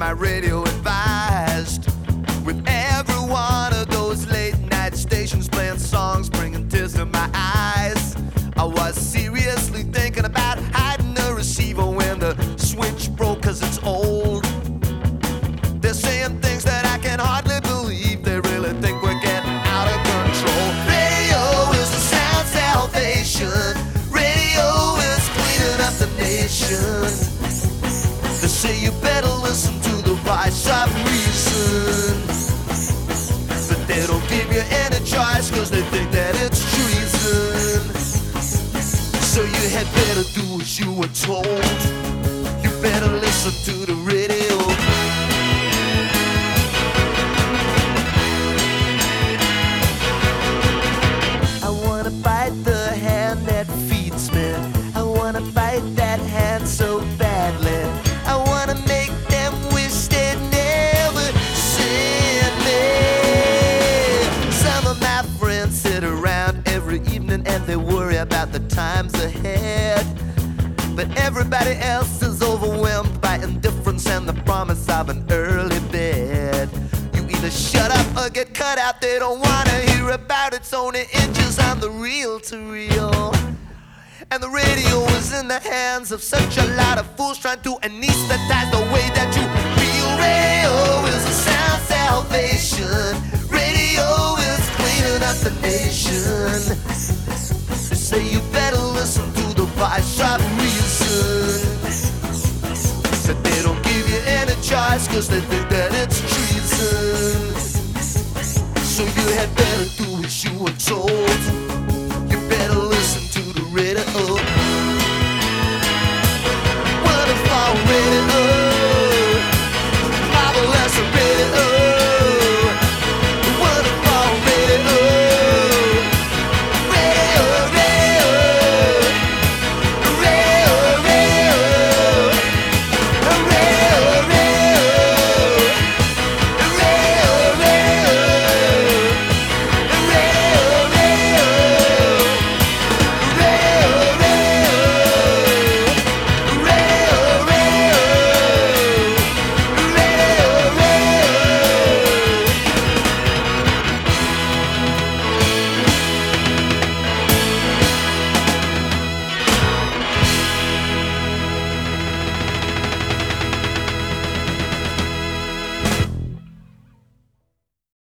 my radio advised. With every one of those late night stations playing songs, bringing tears to my eyes, I was seriously thinking about hiding the receiver when the switch broke, cause it's old. They're saying things that I can hardly believe. They really think we're getting out of control. Radio is the sound salvation. Radio is cleaning up the nation. They say you better listen to the voice of reason, but they don't give you any choice, cause they think that it's treason. So you had better do as you were told. You better listen to the radio. I wanna bite the hand that feeds me. I wanna bite that hand so badly. I wanna make them wish they'd never seen me. Some of my friends sit around every evening and they worry about the times ahead, but everybody else is overwhelmed by indifference and the promise of an early bed. You either shut up or get cut out. They don't wanna hear about it's only inches on the reel-to-reel. And the radio is in the hands of such a lot of fools trying to anesthetize the way that you feel. Radio is a sound salvation. Radio is cleaning up the nation. They say you better listen to the voice of reason, but they don't give you any choice, cause they think that it's treason. So you had better do as you were told.